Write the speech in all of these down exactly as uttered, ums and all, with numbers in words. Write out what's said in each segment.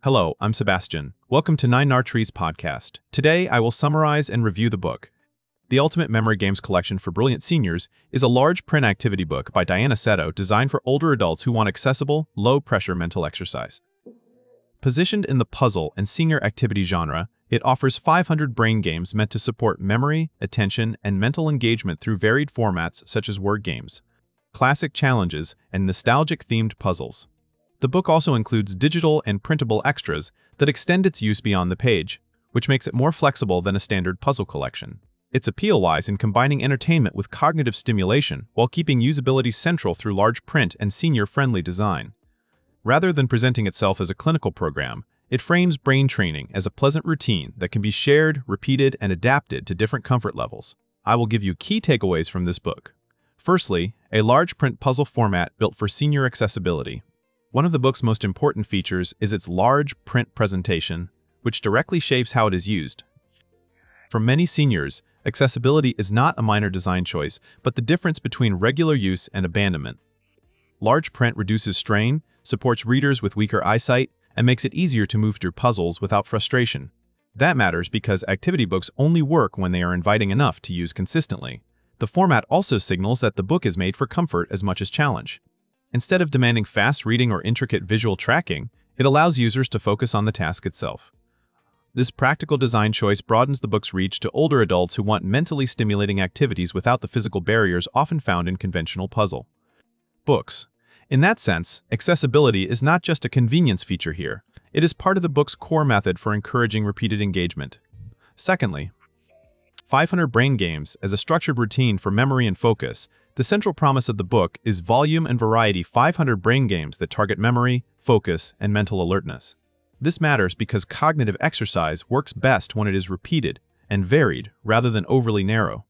Hello, I'm Sebastian. Welcome to Nine Nartrees podcast. Today, I will summarize and review the book. The Ultimate Memory Games Collection for Brilliant Seniors is a large print activity book by Diana Seto designed for older adults who want accessible, low-pressure mental exercise. Positioned in the puzzle and senior activity genre, it offers five hundred brain games meant to support memory, attention, and mental engagement through varied formats such as word games, classic challenges, and nostalgic-themed puzzles. The book also includes digital and printable extras that extend its use beyond the page, which makes it more flexible than a standard puzzle collection. Its appeal lies in combining entertainment with cognitive stimulation while keeping usability central through large print and senior-friendly design. Rather than presenting itself as a clinical program, it frames brain training as a pleasant routine that can be shared, repeated, and adapted to different comfort levels. I will give you key takeaways from this book. Firstly, a large print puzzle format built for senior accessibility. One of the book's most important features is its large print presentation, which directly shapes how it is used. For many seniors, accessibility is not a minor design choice, but the difference between regular use and abandonment. Large print reduces strain, supports readers with weaker eyesight, and makes it easier to move through puzzles without frustration. That matters because activity books only work when they are inviting enough to use consistently. The format also signals that the book is made for comfort as much as challenge. Instead of demanding fast reading or intricate visual tracking, it allows users to focus on the task itself. This practical design choice broadens the book's reach to older adults who want mentally stimulating activities without the physical barriers often found in conventional puzzle books. In that sense, accessibility is not just a convenience feature here. It is part of the book's core method for encouraging repeated engagement. Secondly, five hundred brain games as a structured routine for memory and focus. The central promise of the book is volume and variety five hundred brain games that target memory, focus, and mental alertness. This matters because cognitive exercise works best when it is repeated and varied rather than overly narrow.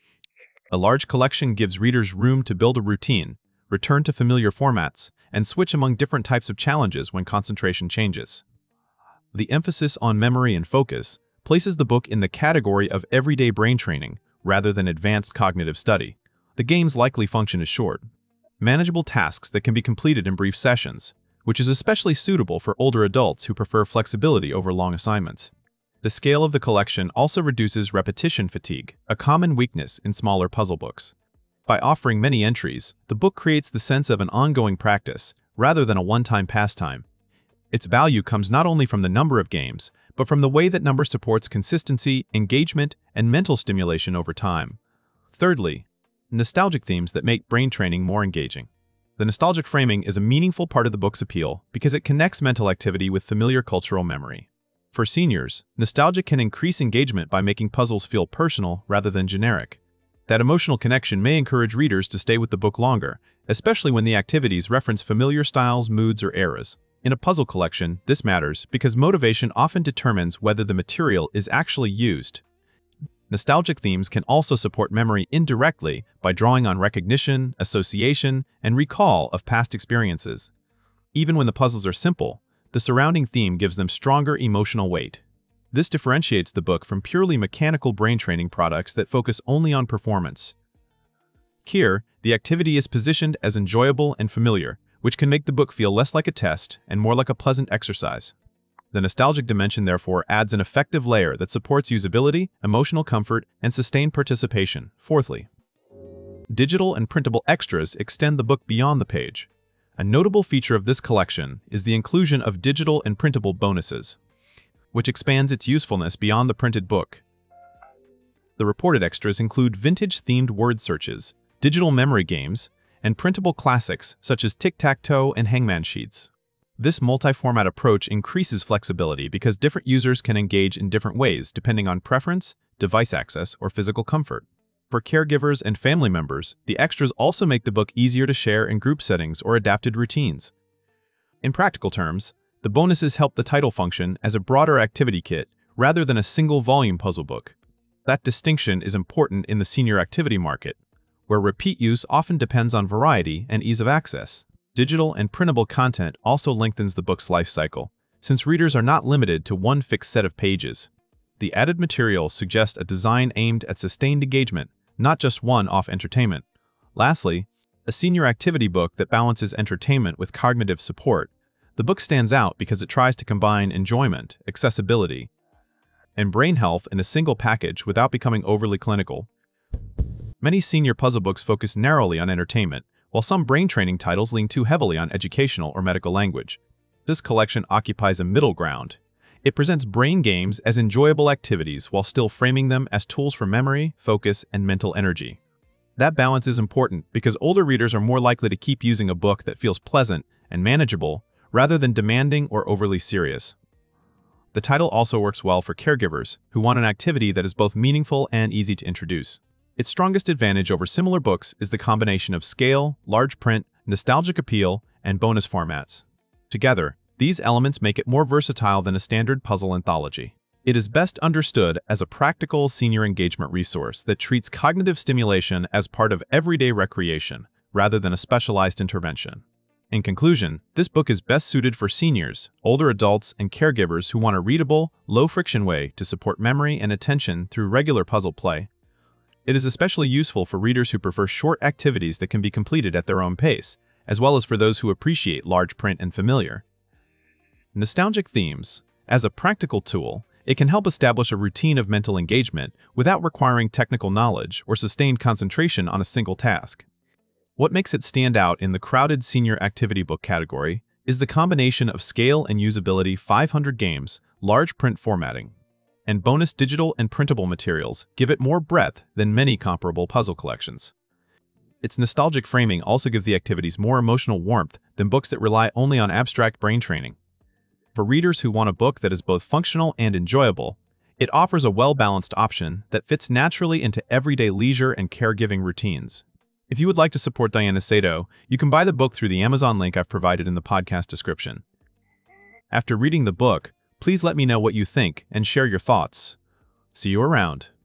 A large collection gives readers room to build a routine, return to familiar formats, and switch among different types of challenges when concentration changes. The emphasis on memory and focus places the book in the category of everyday brain training rather than advanced cognitive study. The games likely function as short, manageable tasks that can be completed in brief sessions, which is especially suitable for older adults who prefer flexibility over long assignments. The scale of the collection also reduces repetition fatigue, a common weakness in smaller puzzle books. By offering many entries, the book creates the sense of an ongoing practice, rather than a one-time pastime. Its value comes not only from the number of games, but from the way that number supports consistency, engagement, and mental stimulation over time. Thirdly, nostalgic themes that make brain training more engaging. The nostalgic framing is a meaningful part of the book's appeal because it connects mental activity with familiar cultural memory. For seniors, nostalgia can increase engagement by making puzzles feel personal rather than generic. That emotional connection may encourage readers to stay with the book longer, especially when the activities reference familiar styles, moods, or eras. In a puzzle collection, this matters because motivation often determines whether the material is actually used. Nostalgic themes can also support memory indirectly by drawing on recognition, association, and recall of past experiences. Even when the puzzles are simple, the surrounding theme gives them stronger emotional weight. This differentiates the book from purely mechanical brain training products that focus only on performance. Here, the activity is positioned as enjoyable and familiar, which can make the book feel less like a test and more like a pleasant exercise. The nostalgic dimension, therefore, adds an effective layer that supports usability, emotional comfort, and sustained participation. Fourthly, digital and printable extras extend the book beyond the page. A notable feature of this collection is the inclusion of digital and printable bonuses, which expands its usefulness beyond the printed book. The reported extras include vintage-themed word searches, digital memory games, and printable classics such as tic-tac-toe and hangman sheets. This multi-format approach increases flexibility because different users can engage in different ways depending on preference, device access, or physical comfort. For caregivers and family members, the extras also make the book easier to share in group settings or adapted routines. In practical terms, the bonuses help the title function as a broader activity kit rather than a single volume puzzle book. That distinction is important in the senior activity market, where repeat use often depends on variety and ease of access. Digital and printable content also lengthens the book's life cycle, since readers are not limited to one fixed set of pages. The added materials suggest a design aimed at sustained engagement, not just one-off entertainment. Lastly, a senior activity book that balances entertainment with cognitive support. The book stands out because it tries to combine enjoyment, accessibility, and brain health in a single package without becoming overly clinical. Many senior puzzle books focus narrowly on entertainment, while some brain training titles lean too heavily on educational or medical language. This collection occupies a middle ground. It presents brain games as enjoyable activities while still framing them as tools for memory, focus, and mental energy. That balance is important because older readers are more likely to keep using a book that feels pleasant and manageable rather than demanding or overly serious. The title also works well for caregivers who want an activity that is both meaningful and easy to introduce. Its strongest advantage over similar books is the combination of scale, large print, nostalgic appeal, and bonus formats. Together, these elements make it more versatile than a standard puzzle anthology. It is best understood as a practical senior engagement resource that treats cognitive stimulation as part of everyday recreation, rather than a specialized intervention. In conclusion, this book is best suited for seniors, older adults, and caregivers who want a readable, low-friction way to support memory and attention through regular puzzle play. It is especially useful for readers who prefer short activities that can be completed at their own pace, as well as for those who appreciate large print and familiar. Nostalgic themes. As a practical tool, it can help establish a routine of mental engagement without requiring technical knowledge or sustained concentration on a single task. What makes it stand out in the crowded senior activity book category is the combination of scale and usability five hundred games, large print formatting, and bonus digital and printable materials give it more breadth than many comparable puzzle collections. Its nostalgic framing also gives the activities more emotional warmth than books that rely only on abstract brain training. For readers who want a book that is both functional and enjoyable, it offers a well-balanced option that fits naturally into everyday leisure and caregiving routines. If you would like to support Diana Sato, you can buy the book through the Amazon link I've provided in the podcast description. After reading the book, please let me know what you think and share your thoughts. See you around.